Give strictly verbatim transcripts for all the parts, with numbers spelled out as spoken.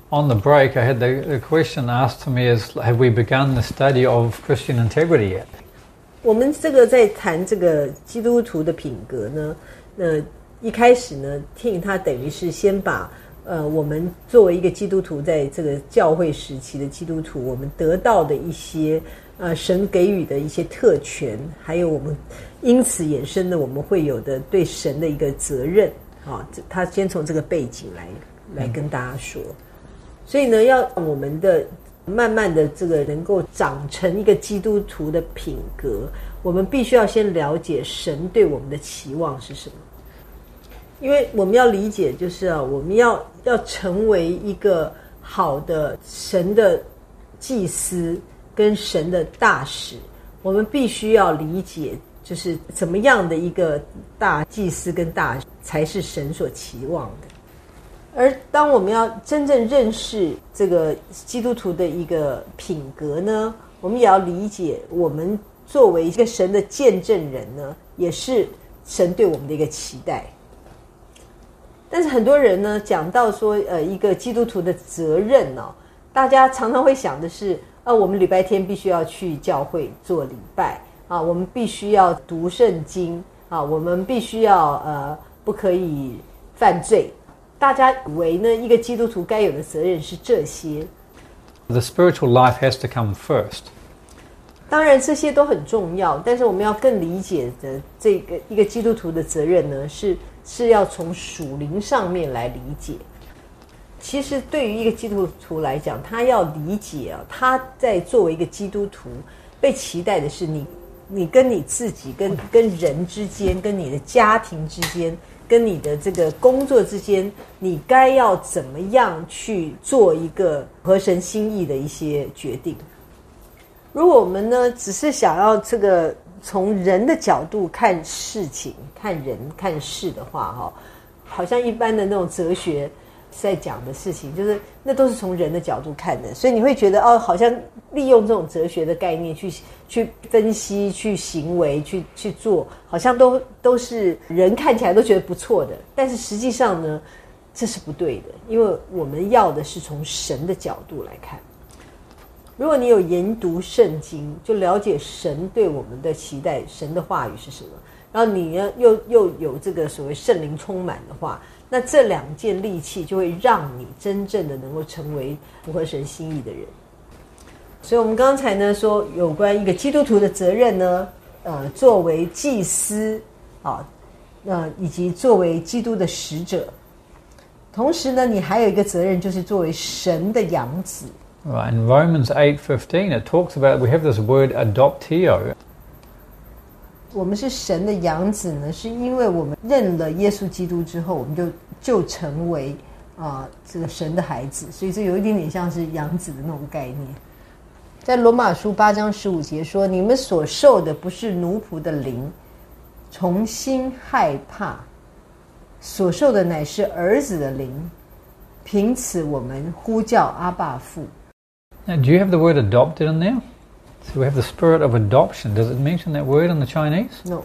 On the break, I had the, the question asked to me is, have we begun the study of Christian integrity yet? 我们这个在谈这个基督徒的品格呢，那一开始呢 Tim 他等于是先把呃我们作为一个基督徒在这个教会时期的基督徒，我们得到的一些呃神给予的一些特权，还有我们因此衍生的我们会有的对神的一个责任啊，他先从这个背景来来跟大家说。所以呢，要我们的慢慢的这个能够长成一个基督徒的品格，我们必须要先了解神对我们的期望是什么。因为我们要理解，就是啊，我们要要成为一个好的神的祭司跟神的大使，我们必须要理解，就是怎么样的一个大祭司跟大使才是神所期望的。而当我们要真正认识这个基督徒的一个品格呢，我们也要理解我们作为一个神的见证人呢，也是神对我们的一个期待。但是很多人呢讲到说呃一个基督徒的责任哦，大家常常会想的是呃我们礼拜天必须要去教会做礼拜啊，我们必须要读圣经啊，我们必须要呃不可以犯罪。大家以为呢，一个基督徒该有的责任是这些。 The spiritual life has to come first. 当然这些都很重要，但是我们要更理解的这个一个基督徒的责任呢，是是要从属灵上面来理解。其实对于一个基督徒来讲，他要理解啊，他在作为一个基督徒被期待的是你，你跟你自己、跟跟人之间、跟你的家庭之间。跟你的这个工作之间，你该要怎么样去做一个合神心意的一些决定。如果我们呢只是想要这个从人的角度看事情、看人、看事的话，哈，好像一般的那种哲学在讲的事情，就是那都是从人的角度看的，所以你会觉得哦，好像利用这种哲学的概念去去分析、去行为、去去做，好像都都是人看起来都觉得不错的，但是实际上呢，这是不对的，因为我们要的是从神的角度来看。如果你有研读圣经，就了解神对我们的期待，神的话语是什么，然后你呢又又有这个所谓圣灵充满的话，那这两件利器就会让你真正的能够成为符合神心意的人。所以我们刚才呢说有关一个基督徒的责任呢，呃，作为祭司啊，呃，以及作为基督的使者，同时呢，你还有一个责任，就是作为神的养子。 Right, in Romans eight fifteen, it talks about we have this word adoptio. 我们是神的养子呢，是因为我们认了耶稣基督之后，我们就就成为啊、呃、这个神的孩子，所以这有一点点像是养子的那种概念。在罗马书八章十五节说：“你们所受的不是奴仆的灵，重新害怕，所受的乃是儿子的灵，凭此我们呼叫阿爸父。” Now, do you have the word adopted in there? So we have the spirit of adoption. Does it mention that word in the Chinese? No.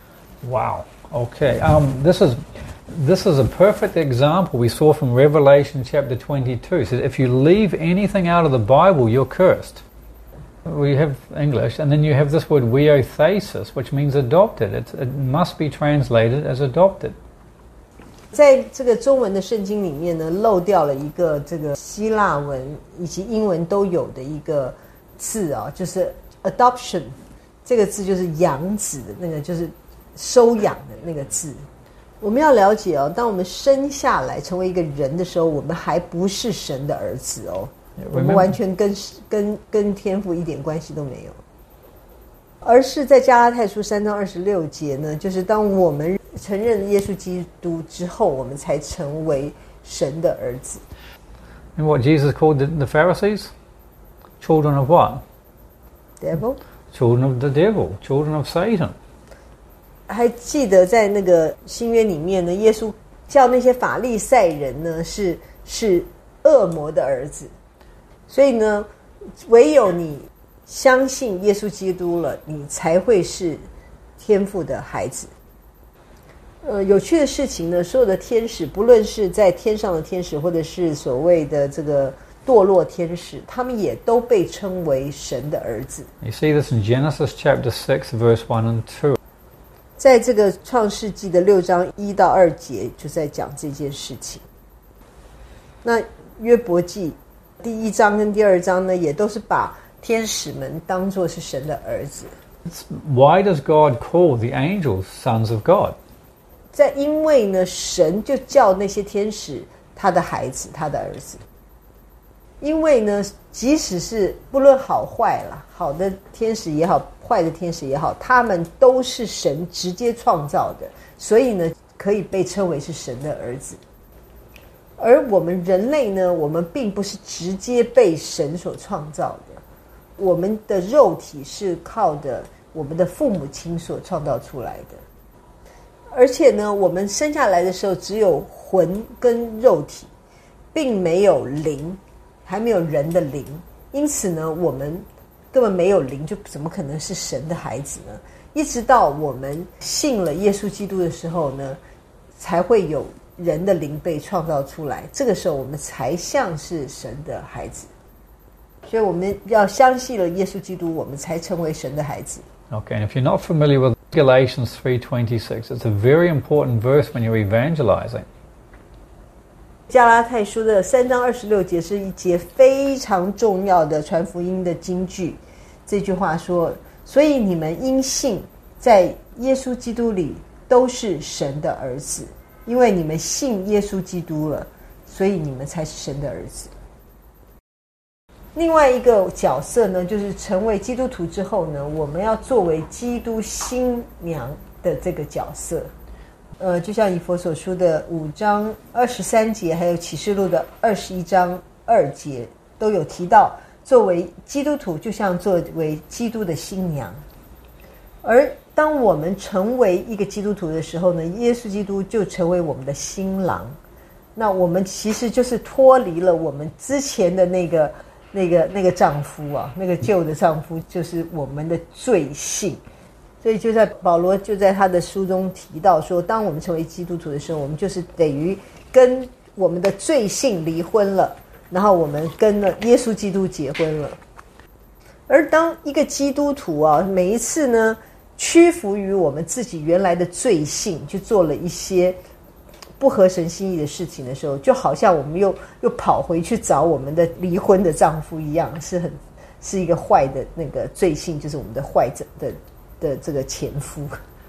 Wow. Okay. Um, this is this is a perfect example we saw from Revelation chapter twenty-two. It says, if you leave anything out of the Bible, you're cursed. We have English, and then you have this word weothesis, which means adopted. It's, it must be translated as adopted. 在这个中文的圣经里面呢，漏掉了一个这个希腊文以及英文都有的一个字啊，就是 adoption 这个字就是养子的那个，就是收养的那个字。我们要了解哦，当我们生下来成为一个人的时候，我们还不是神的儿子哦，我们完全跟跟跟天父一点关系都没有。而是在加拉太书三章二十六节呢，就是当我们承认耶稣基督之后，我们才成为神的儿子。 And what Jesus called the, the Pharisees? Children of what? Devil? Children of the devil. Children of Satan. 还记得在那个新约里面呢，耶稣叫那些法利赛人呢是是恶魔的儿子，所以呢，唯有你相信耶稣基督了，你才会是天父的孩子。 呃，有趣的事情呢，所有的天使，不论是在天上的天使，或者是所谓的这个堕落天使，他们也都被称为神的儿子。 You see this in Genesis chapter six, verse one and two. 在这个创世纪的六章一到二节，就在讲这件事情。那约伯记第一章跟第二章呢，也都是把天使们当作是神的儿子。 Why does God call the angels sons of God? 在因为呢，神就叫那些天使他的孩子，他的儿子。因为呢，即使是不论好坏啦，好的天使也好，坏的天使也好，他们都是神直接创造的，所以呢，可以被称为是神的儿子。而我们人类呢，我们并不是直接被神所创造的，我们的肉体是靠的我们的父母亲所创造出来的。而且呢，我们生下来的时候只有魂跟肉体，并没有灵，还没有人的灵，因此呢，我们根本没有灵，就怎么可能是神的孩子呢？一直到我们信了耶稣基督的时候呢，才会有人的灵被创造出来，这个时候我们才像是神的孩子。所以我们要相信了耶稣基督，我们才成为神的孩子。 Okay, and if you're not familiar with Galatians three twenty-six, it's a very important verse when you're evangelizing. 加拉太书的三章二十六节是一节非常重要的传福音的金句。这句话说：所以你们因信在耶稣基督里都是神的儿子，因为你们信耶稣基督了，所以你们才是神的儿子。另外一个角色呢，就是成为基督徒之后呢，我们要作为基督新娘的这个角色。呃，就像以弗所书的五章二十三节，还有启示录的二十一章二节，都有提到，作为基督徒就像作为基督的新娘。而当我们成为一个基督徒的时候呢，耶稣基督就成为我们的新郎。那我们其实就是脱离了我们之前的那个那个那个丈夫啊，那个旧的丈夫，就是我们的罪性。所以就在保罗就在他的书中提到说，当我们成为基督徒的时候，我们就是等于跟我们的罪性离婚了，然后我们跟了耶稣基督结婚了。而当一个基督徒啊，每一次呢屈服于我们自己原来的罪性，去做了一些不合神心意的事情的时候，就好像我们又又跑回去找我们的离婚的丈夫一样，是很是一个坏的那个罪性，就是我们的坏的的的这个前夫。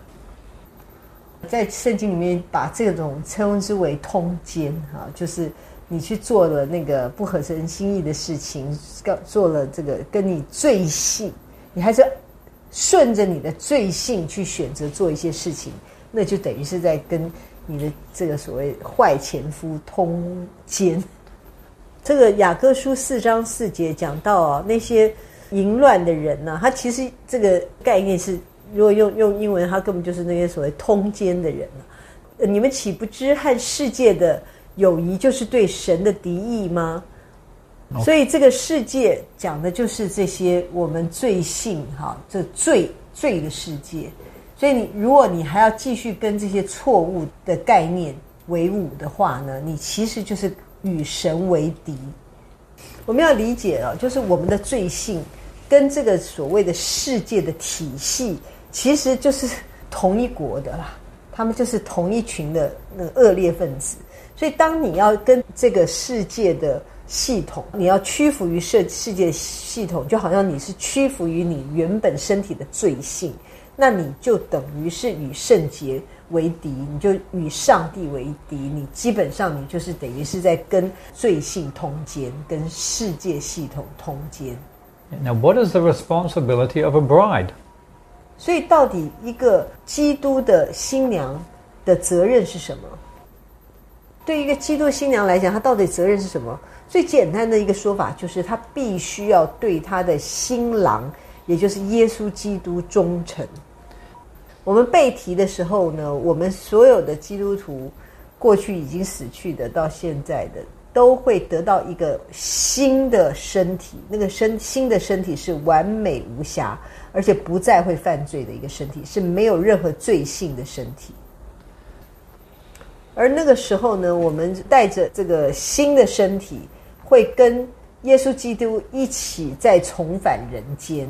在圣经里面把这种称之为通奸啊，就是你去做了那个不合神心意的事情，做了这个跟你罪性，你还是顺着你的罪性去选择做一些事情，那就等于是在跟你的这个所谓坏前夫通奸。这个雅各书四章四节讲到啊，那些淫乱的人呢、啊，他其实这个概念是，如果用用英文，他根本就是那些所谓通奸的人、啊呃、你们岂不知和世界的友谊就是对神的敌意吗？ Okay. 所以这个世界讲的就是这些我们罪性哈，这罪罪的世界。所以你如果你还要继续跟这些错误的概念为伍的话呢，你其实就是与神为敌。我们要理解啊，就是我们的罪性跟这个所谓的世界的体系其实就是同一国的啦，他们就是同一群的那个恶劣分子。所以当你要跟这个世界的系统，你要屈服于世世界系统，就好像你是屈服于你原本身体的罪性，那你就等于是与圣洁为敌，你就与上帝为敌，你基本上你就是等于是在跟罪性通奸，跟世界系统通奸。 Now, what is the responsibility of a bride? 所以到底一个基督的新娘的责任是什么？对于一个基督新娘来讲，她到底责任是什么？最简单的一个说法就是，她必须要对她的新郎，也就是耶稣基督忠诚。我们被提的时候呢，我们所有的基督徒，过去已经死去的到现在的，都会得到一个新的身体，那个身新的身体是完美无瑕，而且不再会犯罪的一个身体，是没有任何罪性的身体。 而那个时候呢，我们带着这个新的身体，会跟耶稣基督一起再重返人间。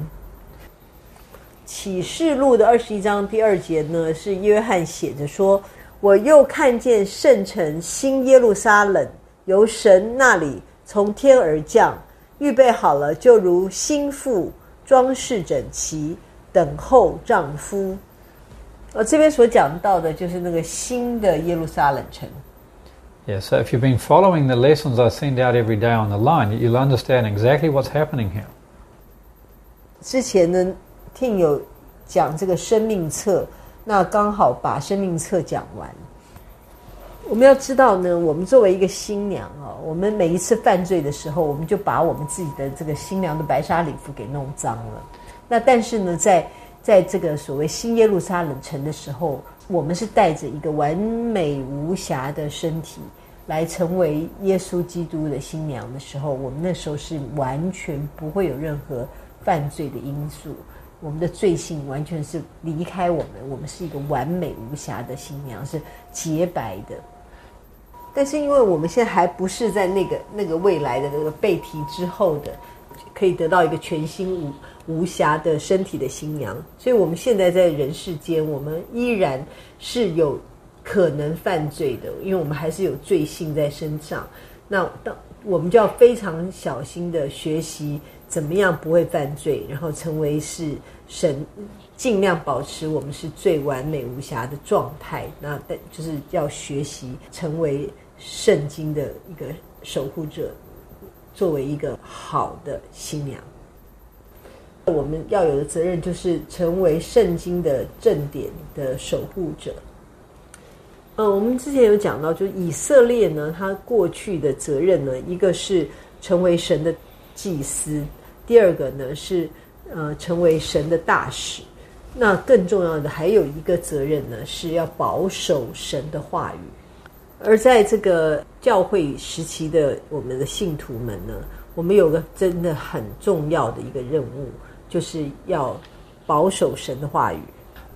启示录的二十一章第二节呢，是约翰写着说，我又看见圣城新耶路撒冷由神那里从天而降，预备好了，就如新妇装饰整齐，等候丈夫。而这边所讲到的就是那个新的耶路撒冷城。 Yeah, so if you've been following the lessons I send out every day on the line, you'll understand exactly what's happening here. 之前呢，听有讲这个生命册，那刚好把生命册讲完。我们要知道呢，我们作为一个新娘啊，我们每一次犯罪的时候，我们就把我们自己的这个新娘的白纱礼服给弄脏了。那但是呢，在在这个所谓新耶路撒冷城的时候，我们是带着一个完美无瑕的身体来成为耶稣基督的新娘的时候，我们那时候是完全不会有任何犯罪的因素，我们的罪性完全是离开我们，我们是一个完美无瑕的新娘，是洁白的。但是因为我们现在还不是在那个那个未来的那个被提之后的可以得到一个全新无无瑕的身体的新娘，所以我们现在在人世间，我们依然是有可能犯罪的，因为我们还是有罪性在身上。那我们就要非常小心的学习怎么样不会犯罪，然后成为是神，尽量保持我们是最完美无瑕的状态。那就是要学习成为圣经的一个守护者，作为一个好的新娘。我们要有的责任就是成为圣经的正典的守护者。呃，我们之前有讲到，就是以色列呢，他过去的责任呢，一个是成为神的祭司，第二个呢是呃成为神的大使。那更重要的还有一个责任呢，是要保守神的话语。而在这个教会时期的我们的信徒们呢，我们有个真的很重要的一个任务，就是要保守神的话语。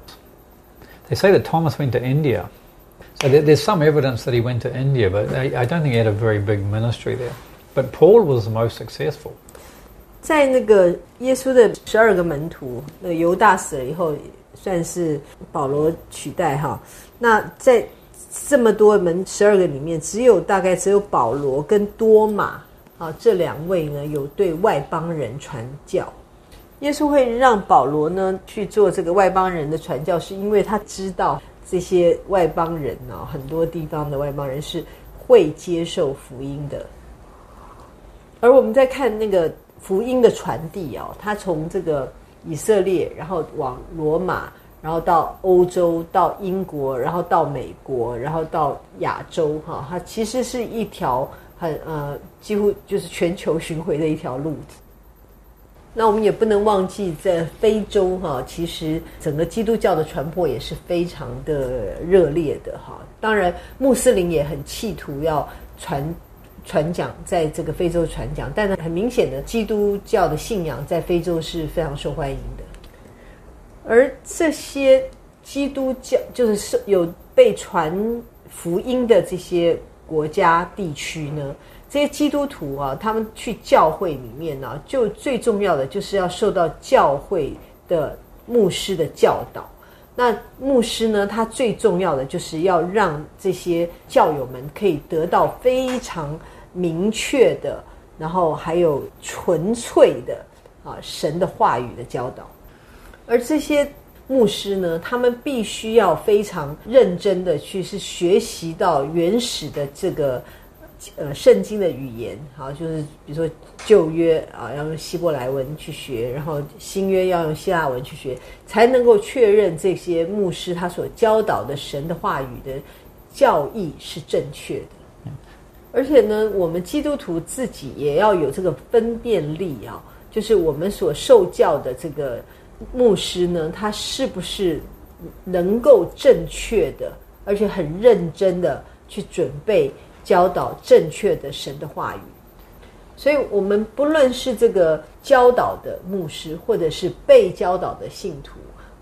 They say that Thomas went to India. So there's some evidence that he went to India, but I don't think he had a very big ministry there. But Paul was the most successful. 在那个耶稣的十二个门徒，那个犹大死了以后，算是保罗取代哈。那在这么多门十二个里面，只有大概只有保罗跟多马啊这两位呢有对外邦人传教。耶稣会让保罗呢去做这个外邦人的传教，是因为他知道这些外邦人啊，很多地方的外邦人是会接受福音的。而我们在看那个福音的传递啊，他从这个以色列，然后往罗马，然后到欧洲，到英国，然后到美国，然后到亚洲哈，它其实是一条很呃几乎就是全球巡回的一条路子。那我们也不能忘记，在非洲哈，其实整个基督教的传播也是非常的热烈的哈。当然，穆斯林也很企图要传传讲在这个非洲传讲，但是很明显的，基督教的信仰在非洲是非常受欢迎的。而这些基督教就是有被传福音的这些国家地区呢，这些基督徒啊，他们去教会里面呢、啊，就最重要的就是要受到教会的牧师的教导。那牧师呢，他最重要的就是要让这些教友们可以得到非常明确的，然后还有纯粹的啊神的话语的教导。而这些牧师呢，他们必须要非常认真的去是学习到原始的这个呃圣经的语言，好，就是比如说旧约啊要用希伯来文去学，然后新约要用希腊文去学，才能够确认这些牧师他所教导的神的话语的教义是正确的。而且呢，我们基督徒自己也要有这个分辨力啊，就是我们所受教的这个牧师呢，他是不是能够正确的，而且很认真的去准备教导正确的神的话语。所以我们不论是这个教导的牧师，或者是被教导的信徒，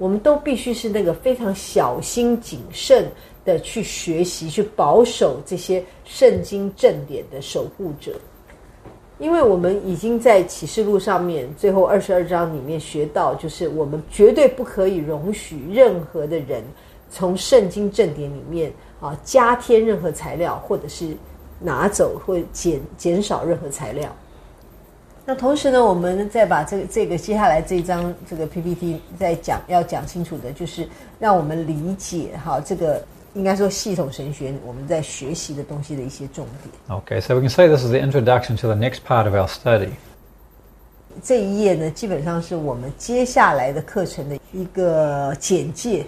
我们都必须是那个非常小心谨慎的去学习，去保守这些圣经正典的守护者。因为我们已经在启示录上面最后二十二章里面学到，就是我们绝对不可以容许任何的人从圣经正典里面啊加添任何材料，或者是拿走或减减少任何材料。那同时呢，我们再把这个这个接下来这一张这个 P P T 再讲要讲清楚的，就是让我们理解哈这个应该说系统神学我们在学习的东西的一些重点。 Okay, so we can say this is the introduction to the next part of our study. 这一页呢，基本上是我们接下来的课程的一个简介。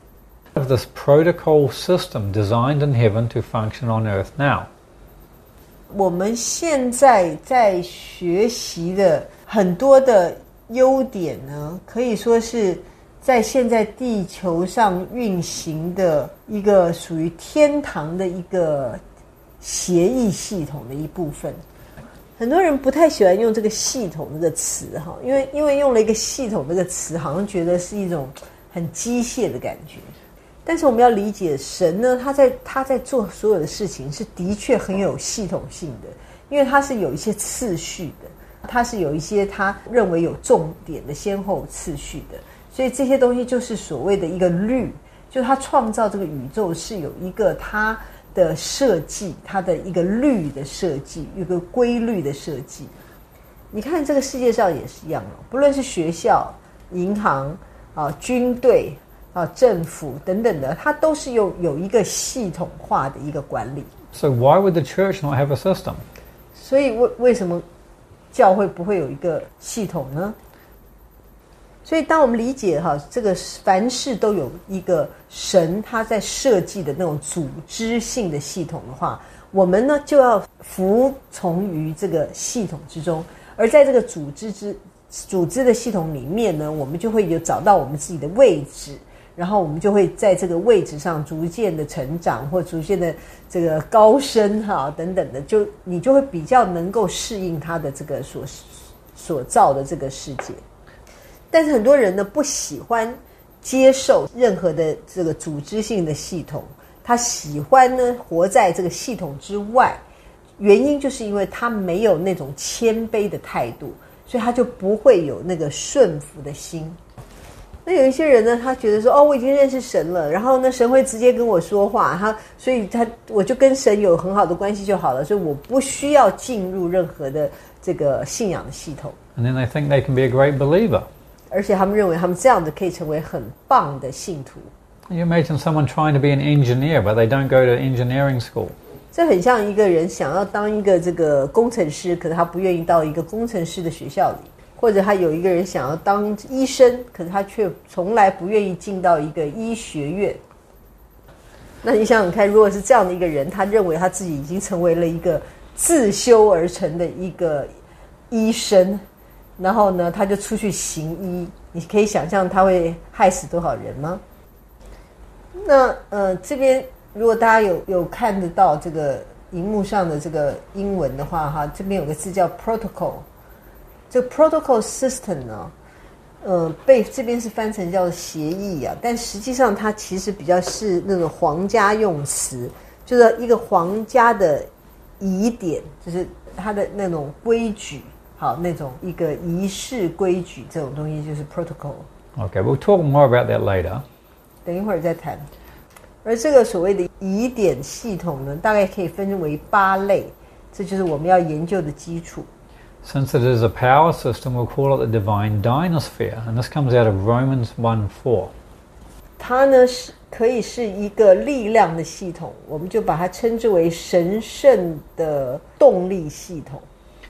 Of this protocol system designed in heaven to function on earth now. 我们现在在学习的很多的优点呢，可以说是在现在地球上运行的一个属于天堂的一个协议系统的一部分。很多人不太喜欢用这个系统这个词哈，因为因为用了一个系统这个词，好像觉得是一种很机械的感觉。但是我们要理解神呢，他在他在做所有的事情是的确很有系统性的，因为他是有一些次序的，他是有一些他认为有重点的先后次序的，所以这些东西就是所谓的一个律，就是他创造这个宇宙是有一个他的设计，他的一个律的设计，一个规律的设计。你看这个世界上也是一样哦，不论是学校、银行啊、军队啊、政府等等的，它都是有有一个系统化的一个管理。 So why would the church not have a system? 所以为为什么教会不会有一个系统呢？所以当我们理解哈，这个凡事都有一个神他在设计的那种组织性的系统的话，我们呢就要服从于这个系统之中，而在这个组织之组织的系统里面呢，我们就会有找到我们自己的位置，然后我们就会在这个位置上逐渐的成长，或逐渐的这个高升哈等等的，就你就会比较能够适应它的这个所所造的这个世界。但是很多人呢不喜欢接受任何的这个组织性的系统，他喜欢呢活在这个系统之外，原因就是因为他没有那种谦卑的态度，所以他就不会有那个顺服的心。那有一些人呢，他觉得说哦，我已经认识神了，然后呢神会直接跟我说话，他所以他我就跟神有很好的关系就好了，所以我不需要进入任何的这个信仰的系统。 And then they think they can be a great believer. 而且他们认为他们这样子可以成为很棒的信徒。 You imagine someone trying to be an engineer, but they don't go to engineering school. 这很像一个人想要当一个这个工程师，可是他不愿意到一个工程师的学校里，或者他有一个人想要当医生，可是他却从来不愿意进到一个医学院。那你想想看，如果是这样的一个人，他认为他自己已经成为了一个自修而成的一个医生，然后呢他就出去行医，你可以想象他会害死多少人吗？那呃这边如果大家有有看得到这个荧幕上的这个英文的话哈，这边有个字叫 protocol。 这个 protocol system 呢呃被这边是翻成叫协议啊，但实际上它其实比较是那种皇家用词，就是一个皇家的仪典，就是它的那种规矩，好，那种一个仪式规矩，这种东西就是 protocol。 Okay, we'll talk more about that later. 等一会儿再谈。而这个所谓的仪典系统呢，大概可以分为八类，这就是我们要研究的基础。 Since it is a power system, we'll call it the divine dynasphere, and this comes out of Romans one four. 它呢是可以是一个力量的系统，我们就把它称之为神圣的动力系统。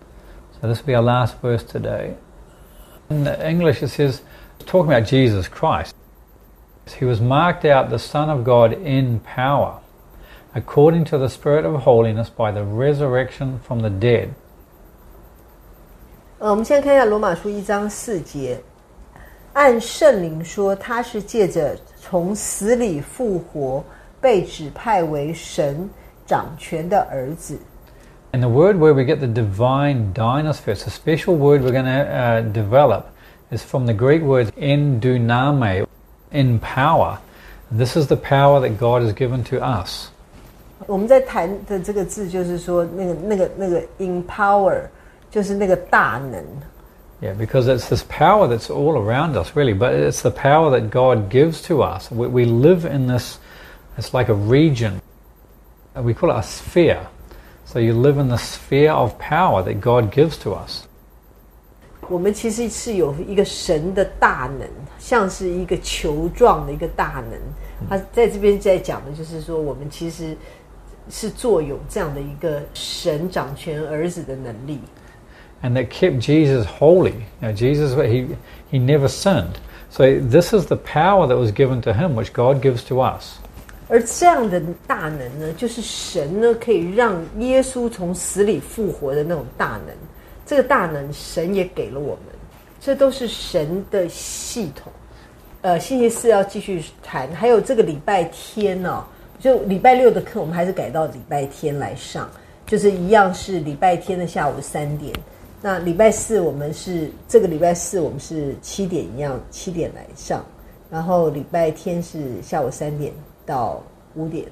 So this will be our last verse today. In English it says, talking about Jesus Christ. He was marked out the Son of God in power, according to the Spirit of holiness by the resurrection from the dead. 呃，我们先看一下罗马书一章四节，按圣灵说，他是借着从死里复活，被指派为神掌权的儿子。 And the word where we get the divine dynasphere, it's a special word we're going to uh, develop, is from the Greek word enduname. in power. And this is the power that God has given to us. 我们在谈的这个字就是说，那个那个那个 empower 就是那个大能。 Yeah, because it's this power that's all around us, really, but it's the power that God gives to us. We, we live in this, it's like a region. We call it a sphere. So you live in the sphere of power that God gives to us. 我们其实是有一个神的大能，像是一个球状的一个大能。他在这边在讲的就是说，我们其实是坐有这样的一个神掌权儿子的能力。 And that kept Jesus holy. You know, Jesus, he, he never sinned. So this is the power that was given to him, which God gives to us. 而这样的大能呢，就是神呢可以让耶稣从死里复活的那种大能。这个大能，神也给了我们，这都是神的系统。呃，星期四要继续谈，还有这个礼拜天呢、哦，就礼拜六的课，我们还是改到礼拜天来上，就是一样是礼拜天的下午三点。那礼拜四我们是这个礼拜四我们是七点一样七点来上，然后礼拜天是下午三点到五点。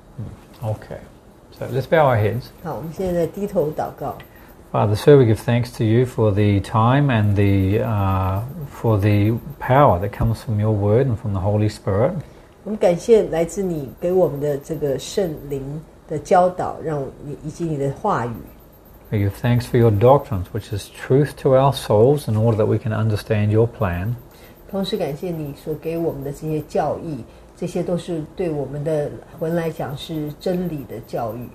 Okay, so let's bow our heads. 好，我们现在低头祷告。 Father, sir, we give thanks to you for the time and the uh, for the power that comes from your word and from the Holy Spirit. 我们感谢来自你给我们的这个圣灵的教导，让你以及你的话语。 We give thanks for your doctrines, which is truth to our souls, in order that we can understand your plan. 同时感谢你所给我们的这些教义，这些都是对我们的魂来讲是真理的教育。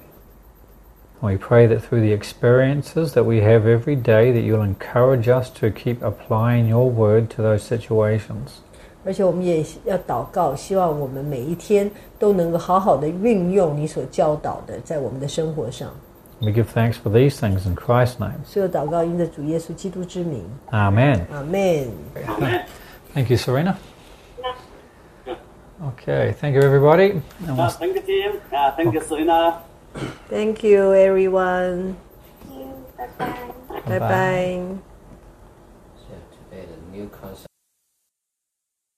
We pray that through the experiences that we have every day, that you'll encourage us to keep applying your word to those situations. 而且我们也要祷告，希望我们每一天都能够好好的运用你所教导的，在我们的生活上。 We give thanks for these things in Christ's name. 所有祷告因着主耶稣基督之名。 Amen. Amen. Thank you, Serena. Okay, thank you, everybody. And we'll Uh, thank you, team. Uh, thank you, Serena. Thank you, everyone. Thank you. Bye bye. Bye bye. Bye-bye. So today the new concept.